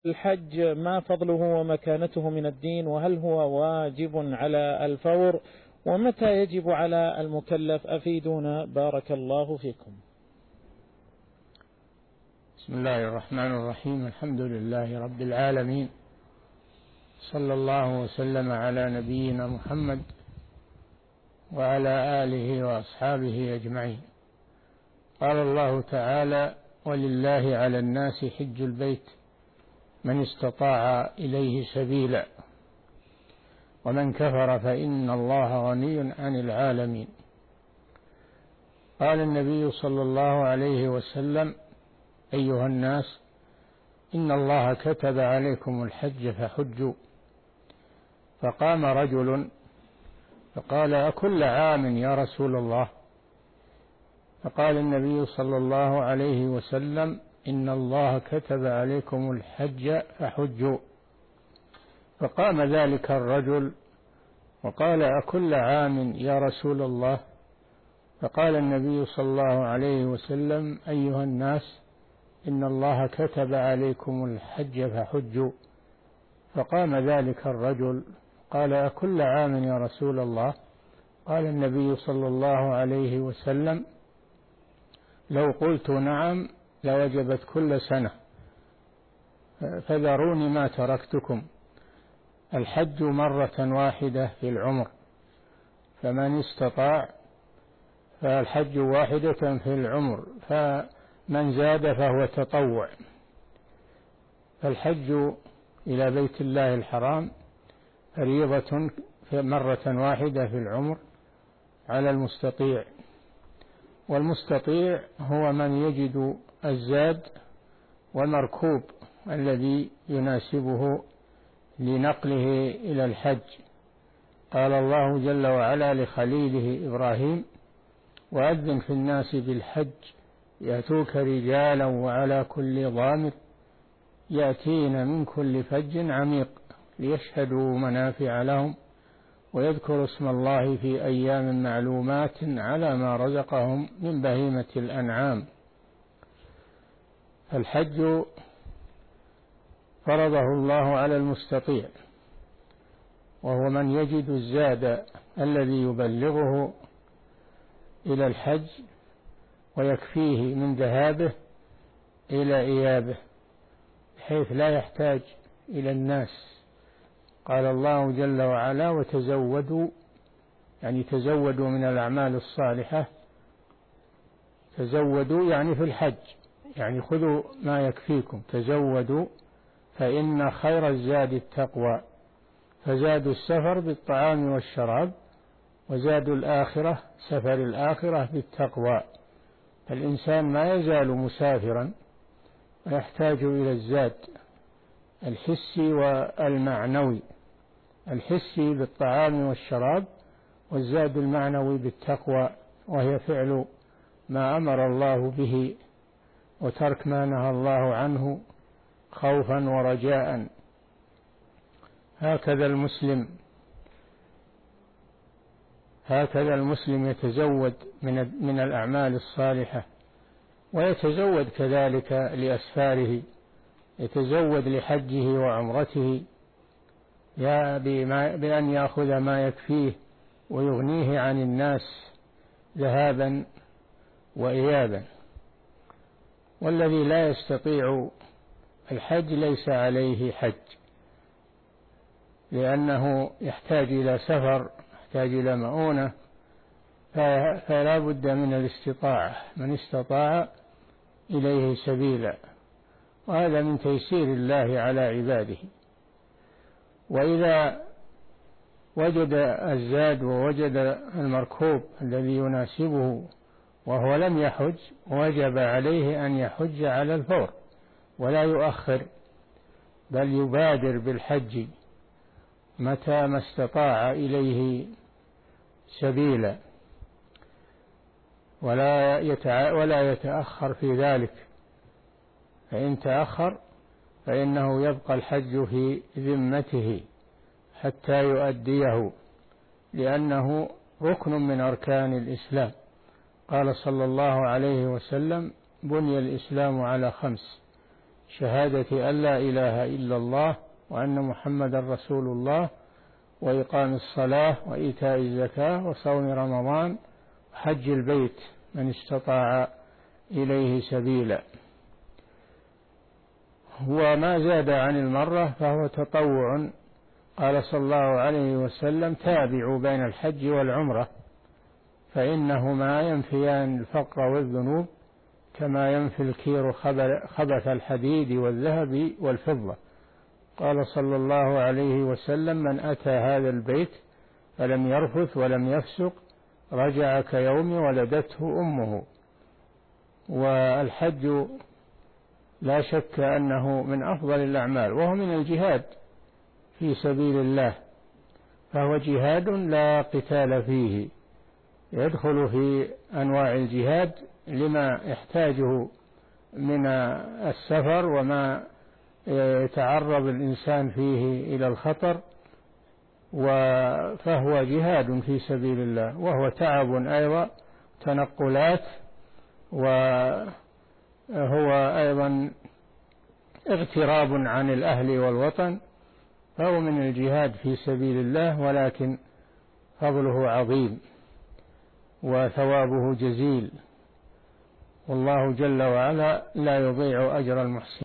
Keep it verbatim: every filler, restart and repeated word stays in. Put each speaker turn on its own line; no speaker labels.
الحج ما فضله ومكانته من الدين، وهل هو واجب على الفور، ومتى يجب على المكلف؟ أفيدونا بارك الله فيكم.
بسم الله الرحمن الرحيم. الحمد لله رب العالمين، صلى الله وسلم على نبينا محمد وعلى آله وأصحابه أجمعين. قال الله تعالى: ولله على الناس حج البيت من استطاع إليه سبيلا ومن كفر فإن الله غني عن العالمين. قال النبي صلى الله عليه وسلم: أيها الناس، إن الله كتب عليكم الحج فحجوا. فقام رجل فقال: أكل عام يا رسول الله؟ فقال النبي صلى الله عليه وسلم: إن الله كتب عليكم الحج فحجوا. فقام ذلك الرجل وقال: أكل عام يا رسول الله؟ فقال النبي صلى الله عليه وسلم: أيها الناس، إن الله كتب عليكم الحج فحجوا. فقام ذلك الرجل قال: أكل عام يا رسول الله؟ قال النبي صلى الله عليه وسلم: لو قلت نعم لوجبت كل سنة، فذروني ما تركتكم. الحج مرة واحدة في العمر، فمن استطاع، فالحج واحدة في العمر، فمن زاد فهو تطوع. فالحج إلى بيت الله الحرام فريضة مرة واحدة في العمر على المستطيع، والمستطيع هو من يجد الزاد والمركوب الذي يناسبه لنقله إلى الحج. قال الله جل وعلا لخليله إبراهيم: وأذن في الناس بالحج يأتوك رجالا وعلى كل ضامر يأتين من كل فج عميق ليشهدوا منافع لهم ويذكروا اسم الله في أيام معلومات على ما رزقهم من بهيمة الأنعام. الحج فرضه الله على المستطيع، وهو من يجد الزاد الذي يبلغه إلى الحج ويكفيه من ذهابه إلى إيابه، بحيث لا يحتاج إلى الناس. قال الله جل وعلا: وتزودوا، يعني تزودوا من الأعمال الصالحة. تزودوا يعني في الحج، يعني خذوا ما يكفيكم. تزودوا فإن خير الزاد التقوى. فزاد السفر بالطعام والشراب، وزاد الآخرة سفر الآخرة بالتقوى. فالإنسان ما يزال مسافرا ويحتاج إلى الزاد الحسي والمعنوي. الحسي بالطعام والشراب، والزاد المعنوي بالتقوى، وهي فعل ما أمر الله به وترك ما نهى الله عنه خوفا ورجاء. هكذا المسلم هكذا المسلم يتزود من من الأعمال الصالحة، ويتزود كذلك لأسفاره، يتزود لحجه وعمرته بأن يأخذ ما يكفيه ويغنيه عن الناس ذهابا وإيابا. والذي لا يستطيع الحج ليس عليه حج، لأنه يحتاج إلى سفر، يحتاج إلى مؤونة، فلا بد من الاستطاعة. من استطاع إليه سبيلا، وهذا من تيسير الله على عباده. وإذا وجد الزاد ووجد المركوب الذي يناسبه وهو لم يحج، وجب عليه أن يحج على الفور ولا يؤخر، بل يبادر بالحج متى ما استطاع إليه سبيلا، ولا ولا يتأخر في ذلك. فإن تأخر فإنه يبقى الحج في ذمته حتى يؤديه، لأنه ركن من أركان الإسلام. قال صلى الله عليه وسلم: بني الإسلام على خمس: شهادة أن لا إله إلا الله وأن محمد رسول الله، وإقام الصلاة، وإيتاء الزكاة، وصوم رمضان، وحج البيت من استطاع إليه سبيلا. وما زاد عن المرة فهو تطوع. قال صلى الله عليه وسلم: تابعوا بين الحج والعمرة فإنهما ينفيان الفقر والذنوب كما ينفي الكير خبث الحديد والذهب والفضة. قال صلى الله عليه وسلم: من أتى هذا البيت فلم يرفث ولم يفسق رجع كيوم ولدته أمه. والحج لا شك أنه من أفضل الأعمال، وهو من الجهاد في سبيل الله، فهو جهاد لا قتال فيه، يدخل في أنواع الجهاد لما يحتاجه من السفر وما يتعرض الإنسان فيه إلى الخطر، فهو جهاد في سبيل الله، وهو تعب أيضا، تنقلات، وهو أيضا اغتراب عن الأهل والوطن، فهو من الجهاد في سبيل الله، ولكن فضله عظيم وثوابه جزيل، والله جل وعلا لا يضيع أجر المحسنين.